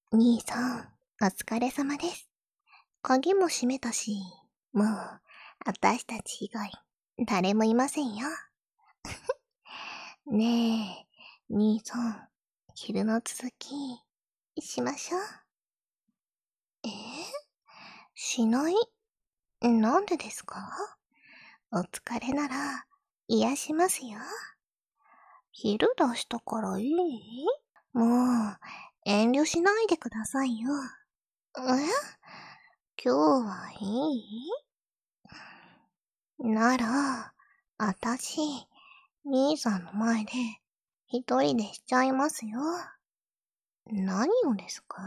兄さん、お疲れ様です。鍵も閉めたし、もう、私たち以外、誰もいませんよ。ねえ、兄さん、昼の続き、しましょう。えー、しないなんでですか？お疲れなら、癒しますよ。昼出したからいい？もう、遠慮しないでくださいよ。今日はいい？なら、あたし、兄さんの前で、一人でしちゃいますよ。何をですか？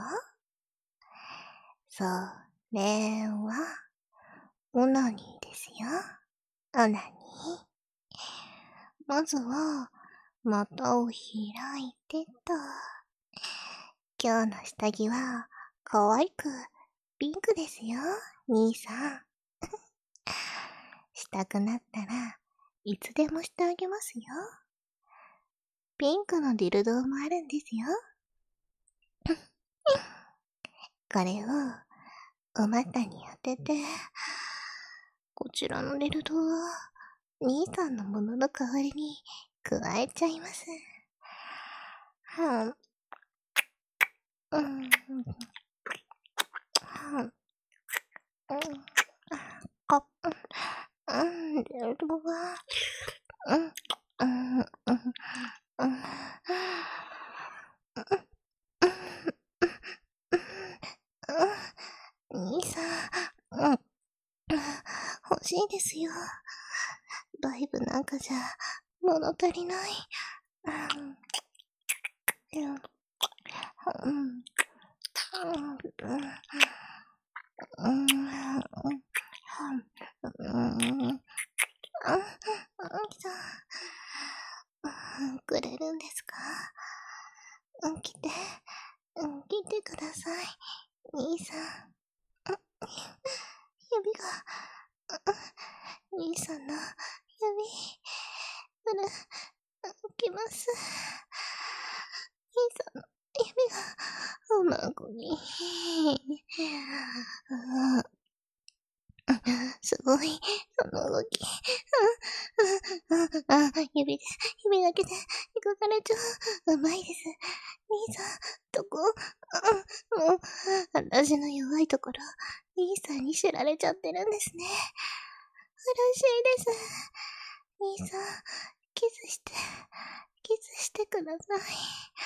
それは、オナニーですよ。オナニー。まずは、股を開いてと。今日の下着は、可愛く、ピンクですよ、兄さん。したくなったらいつでもしてあげますよ。ピンクのディルドもあるんですよ。これをお股に当てて、こちらのディルドは兄さんのものの代わりに加えちゃいます。うん。ディルドは、兄さん、欲しいですよ。だいぶなんかじゃ、物足りない。くれるんですか？来て、来てください、兄さん。指が、兄さんの指、きます。兄さんの指が、孫に。すごい、その動き。指だけで、動かれちゃう。うまいです。兄さん、どこ？もう、私の弱いところ、兄さんに知られちゃってるんですね。嬉しいです。兄さん、キスしてください。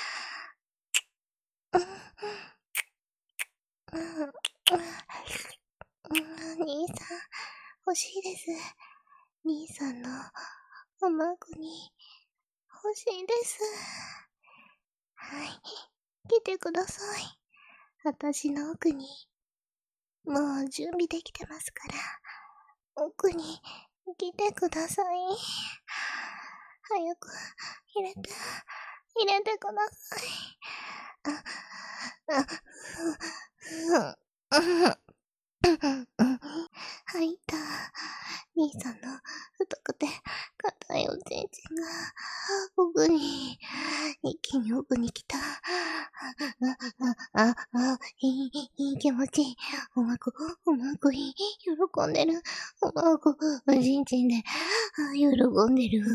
兄さん、欲しいです。兄さんのお孫に欲しいです。はい、来てください。私の奥に、もう準備できてますから、奥に来てください。早く入れてください。入った。兄さんの太くて硬いおちんちんが奥に、一気に奥に来た。いい気持ち。おまこに喜んでる。おまこ、おちんちんで、喜んでる。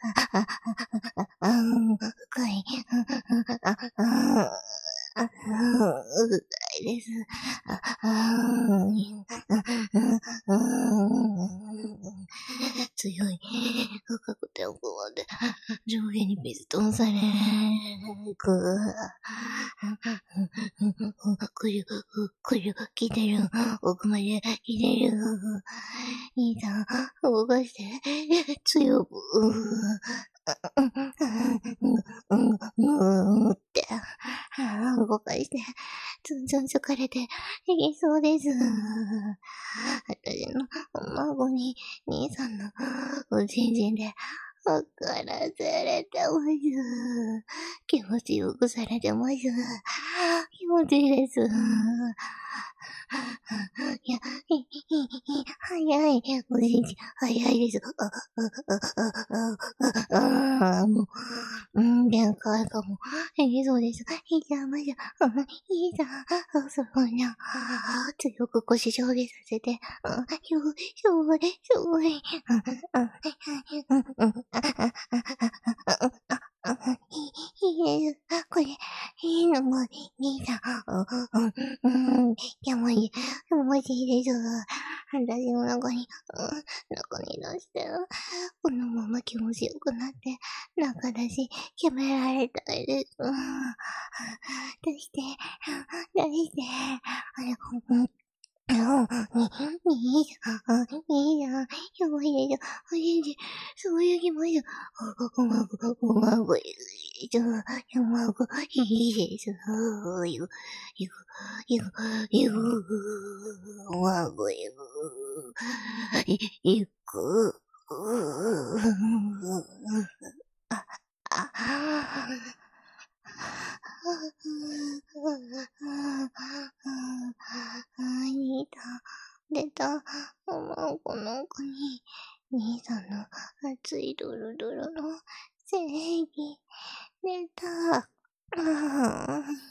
深い。深いです。強い。深くて奥まで上下にピストンされく。くる、来てる。奥まで来てる。兄さん、動かして。強く。って、動かして、つんつん疲れて、いきそうです。私のお孫に、兄さんのおちんちんで、わからされてます。気持ちよくされてます。気持ちいいです。 いや、早い。おじいちゃん、早いです。もう、限界かも。そうです。いいじゃん、まじゃ、いいじゃん。そこにゃ、強く腰上下させて、しょうい、しょうい、いいです。これ、いいのも、いいじゃん。いや、もういい。もういいです。私の中に、中に出して、このまま気持ちよくなって、中出し、決められたいです。出して、出して、あれ、いいじゃん、いいじゃん、すごいでしょ、いいじゃん、そういう気持ち、いいじゃん、いいです、ゆく、兄さん、出た。おまんこの子に、兄さんの熱いドロドロの正義、出た。